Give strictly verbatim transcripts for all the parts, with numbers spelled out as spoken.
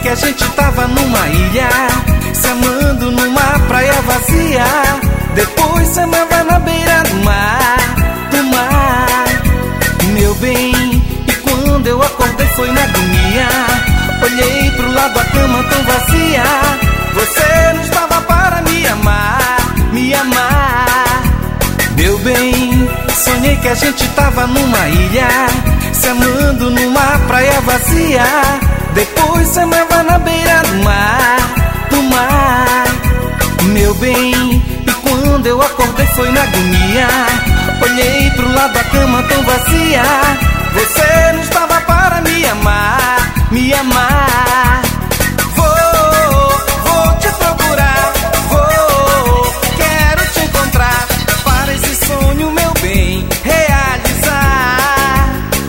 que a gente tava numa ilha, se amando numa praia vazia. Depois se amava na beira do mar, do mar, meu bem. E quando eu acordei foi na agonia. Olhei pro lado, a cama tão vazia. Você não estava para me amar, me amar, meu bem. Sonhei que a gente tava numa ilha, se amando numa praia vazia. Depois se amava na beira do mar, do mar, meu bem. E quando eu acordei foi na agonia. Olhei pro lado, a cama tão vazia. Você não estava para me amar, me amar. Vou, vou te procurar, vou, quero te encontrar, para esse sonho, meu bem, realizar.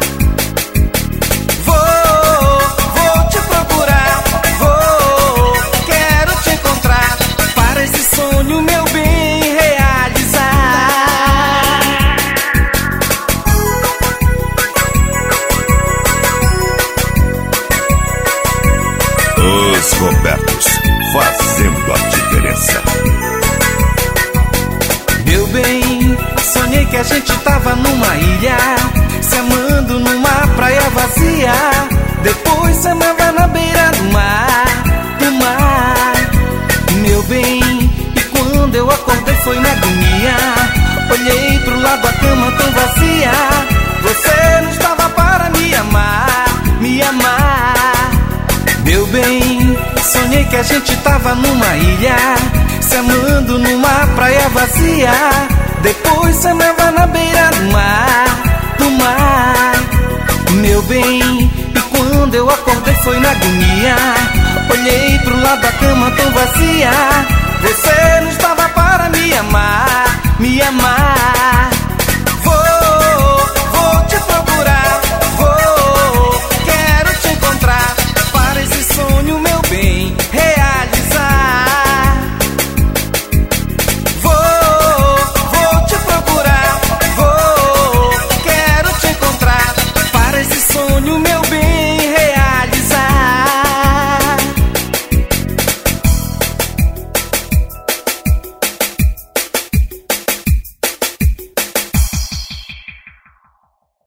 Vou, vou te procurar, vou, quero te encontrar, para esse sonho, meu bem, realizar. Os Robertos, fazendo a diferença. Meu bem, sonhei que a gente tava numa ilha, se amando numa praia vazia. Depois se amava na beira do mar, do mar, meu bem. E quando eu acordei foi na agonia. Olhei pro lado, a cama tão vazia. Você não estava para me amar, me amar, meu bem. Sonhei que a gente tava numa ilha, se amando numa praia vazia. Depois se amava na beira do mar, do mar, meu bem. E quando eu acordei foi na agonia. Olhei pro lado, a cama tão vazia. Você não estava para me amar, me amar,